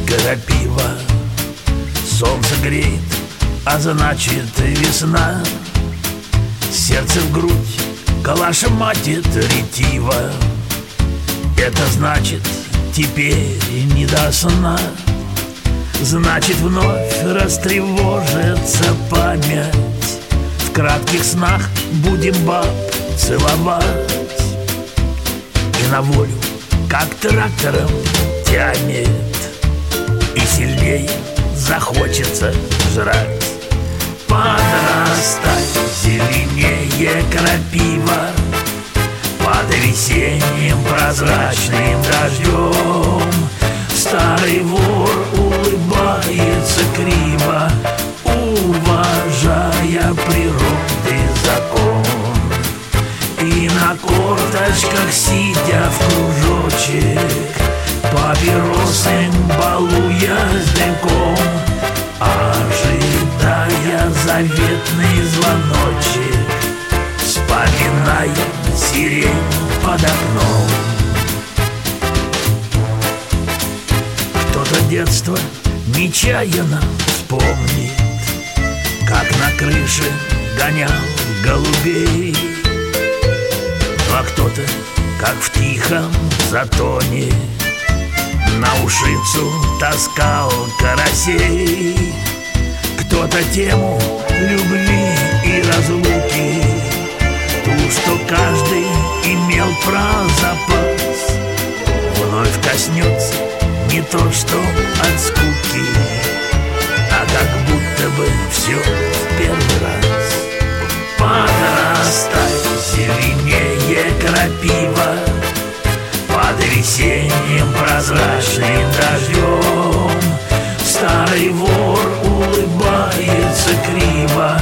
крапива. Солнце греет, а значит весна. Сердце в грудь калашматит ретиво. Это значит, теперь не до сна. Значит, вновь растревожится память. В кратких снах будем баб целовать. И на волю, как трактором тянет, и сильнее захочется жрать. Подрастай, зеленее крапива, под весенним прозрачным дождем. Старый вор улыбается криво, уважая природы закон. И на корточках, сидя в кружочек, папиросы балуя с дымком, ожидая заветный звоночек, вспоминая сирень под окном. Кто-то детство нечаянно вспомнит, как на крыше гонял голубей. А кто-то, как в тихом затоне, на ушицу таскал карасей. Кто-то тему любви и разлуки, ту, что каждый имел про запас, вновь коснется не то что от скуки, а как будто бы все в первый раз. Подрастай, зеленее крапива, под весенним прозрачным дождем. Старый вор улыбается криво,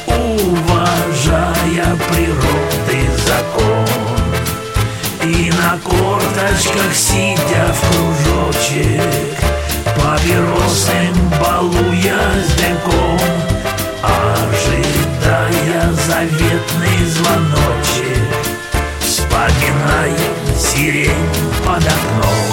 уважая природы закон. И на корточках, сидя в кружочек, папиросы балуя с дымком, ожидая заветный звоночек, вспоминая сирень под окном.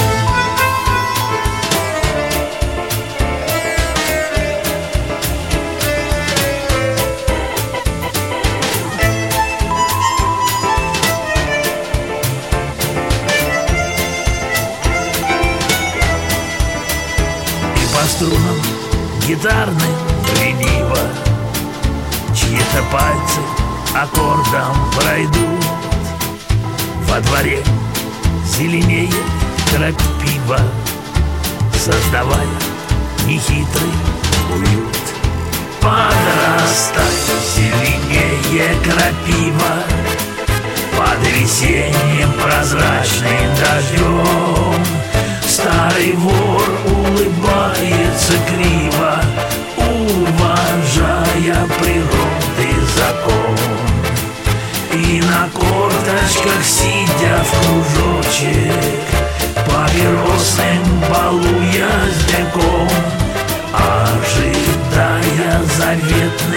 И по струнам гитарным лениво чьи-то пальцы аккордом пройдут. Во дворе зеленеет крапива, создавая нехитрый уют. Подрастай, зеленее крапива, под весенним прозрачным дождем. Старый вор улыбается криво, уважая природы закон. И на корточках, сидя в кружочек, папиросы балуя с дымком, ожидая заветный